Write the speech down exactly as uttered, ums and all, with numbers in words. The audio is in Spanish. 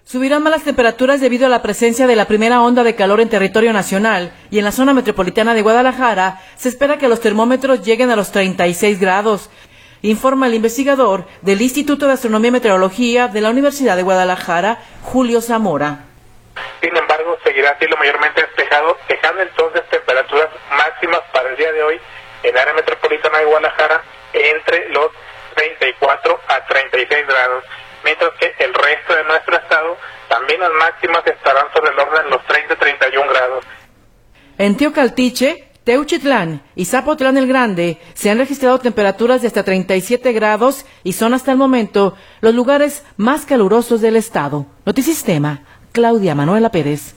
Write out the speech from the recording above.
Subirán más las temperaturas debido a la presencia de la primera onda de calor en territorio nacional y en la zona metropolitana de Guadalajara se espera que los termómetros lleguen a los treinta y seis grados, informa el investigador del Instituto de Astronomía y Meteorología de la Universidad de Guadalajara, Julio Zamora. Sin embargo, seguirá cielo mayormente despejado, dejando entonces temperaturas máximas para el día de hoy en el área metropolitana de Guadalajara entre los treinta y cuatro a treinta y seis grados. Mientras que el resto de nuestro estado, también las máximas estarán sobre el orden de los treinta a treinta y un grados. En Teocaltiche, Teuchitlán y Zapotlán el Grande se han registrado temperaturas de hasta treinta y siete grados y son hasta el momento los lugares más calurosos del estado. Notisistema, Claudia Manuela Pérez.